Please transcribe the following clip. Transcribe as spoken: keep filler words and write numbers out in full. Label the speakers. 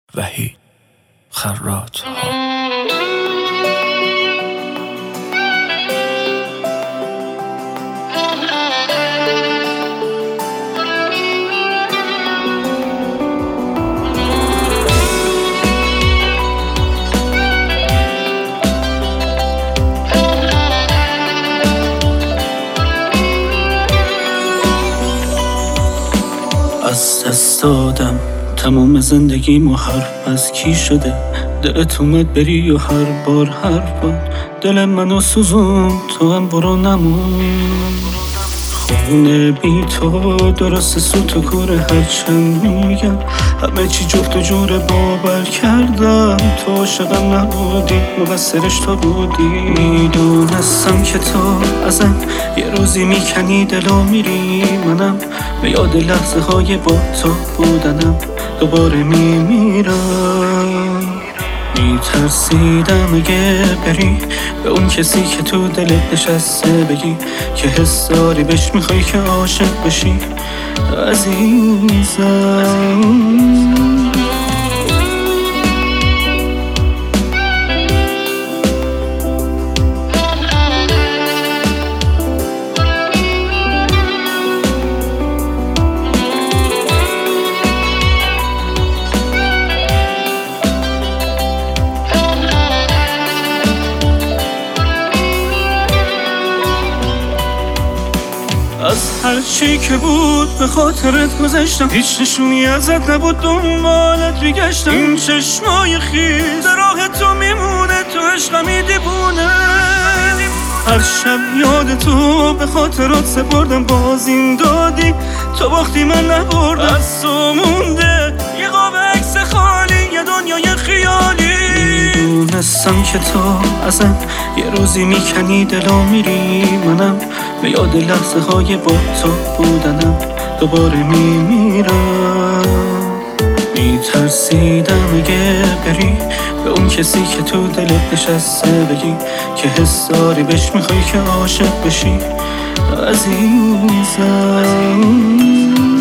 Speaker 1: وحید خراط ها. از دست دادم تمام زندگیمو، حرف از کی شده دلت اومد بری و هر بار هر بار دل منو سوزون، تو هم برو نمون. خونه بی تو درست سوت و کوره، هرچند میگم همه چی جفت و جوره باور کردم تو عاشقم نبودی، مقصرش تو بودی. میدونستم که تو ازم یه روزی میکنی دلو میری، منم به یاد لحظه های با تو بودنم دوباره میمیرم. میترسیدم اگه بری به اون کسی که تو دلت نشسته بگی که حس داری بهش، میخوای که عاشق بشی عزیزم. از هر چی که بود به خاطرت گذشتم، هیچ نشونی ازت نبود، دنبالت میگشتم. این چشمای خیز در راه تو میمونه، تو عشقمی دیوونه. هر شب یاد تو به خاطرات سپردم، باز این دادی تو باختی من نبردم. از تو مونده یه قاب عکس خالی، یه دنیای خیالی. میدونستم که تو ازم یه روزی میکنی دلو میری، منم به یاد لحظه های با تو بودنم دوباره میمیرم. میترسیدم اگه بری به اون کسی که تو دلت نشسته بگی که حس داری بهش، میخوای که عاشق بشی عزیزم.